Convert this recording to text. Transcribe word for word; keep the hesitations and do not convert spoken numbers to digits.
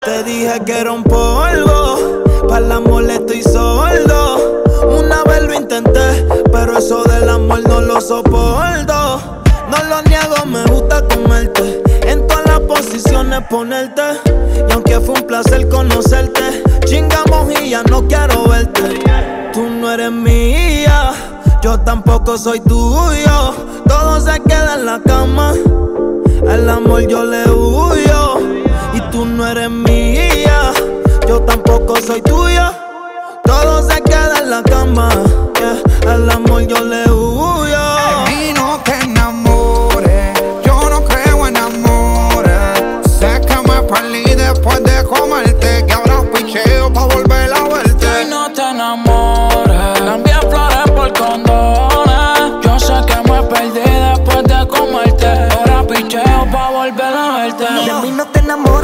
Te dije que era un polvo, para el amor estoy sordo. Una vez lo intenté, pero eso del amor no lo soporto. No lo niego, me gusta comerte, en todas las posiciones ponerte. Y aunque fue un placer conocerte, chingamos y ya no quiero verte. Tú no eres mía, yo tampoco soy tuyo. Todo se queda en la cama, al amor yo le huyo. Y tú no eres mía, yo tampoco soy tuya. Todo se queda en la cama, yeah. Al amor yo le huyo.